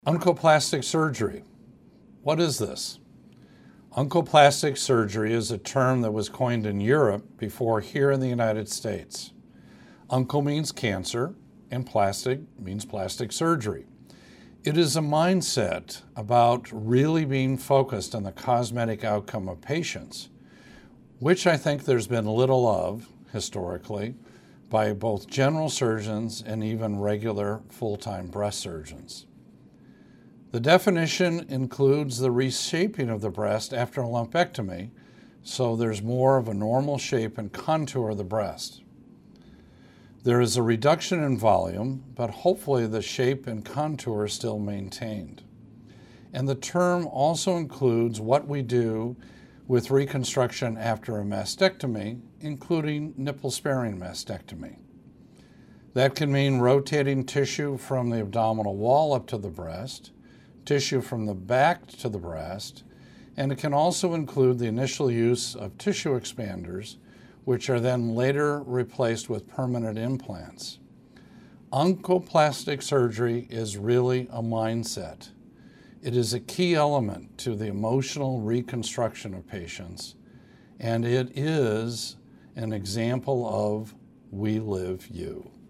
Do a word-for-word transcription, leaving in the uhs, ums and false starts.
Oncoplastic surgery. What is this? Oncoplastic surgery is a term that was coined in Europe before here in the United States. Onco means cancer and plastic means plastic surgery. It is a mindset about really being focused on the cosmetic outcome of patients, which I think there's been little of historically by both general surgeons and even regular full-time breast surgeons. The definition includes the reshaping of the breast after a lumpectomy, so there's more of a normal shape and contour of the breast. There is a reduction in volume, but hopefully the shape and contour is still maintained. And the term also includes what we do with reconstruction after a mastectomy, including nipple-sparing mastectomy. That can mean rotating tissue from the abdominal wall up to the breast, tissue from the back to the breast, and it can also include the initial use of tissue expanders, which are then later replaced with permanent implants. Oncoplastic surgery is really a mindset. It is a key element to the emotional reconstruction of patients, and it is an example of We Live You.